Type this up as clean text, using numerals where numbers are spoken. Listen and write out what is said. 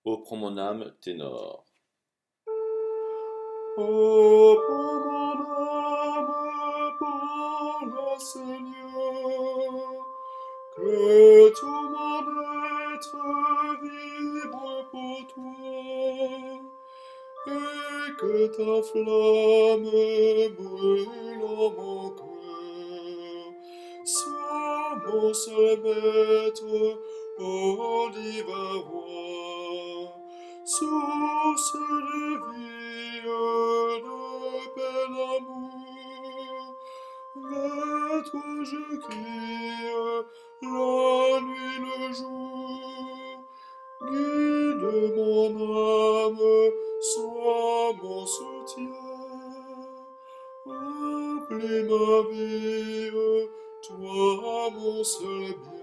Ô prends mon âme, ténor. Oh, pour mon âme, parle, Seigneur, que tout mon être vibre pour toi, et que ta flamme brûlant mon cœur soit mon seul maître, ô divin roi, source de vie, de paix, d'amour. Vers toi je crie, la nuit, le jour. Guide mon âme, sois mon soutien. Remplis ma vie, toi mon seul bien.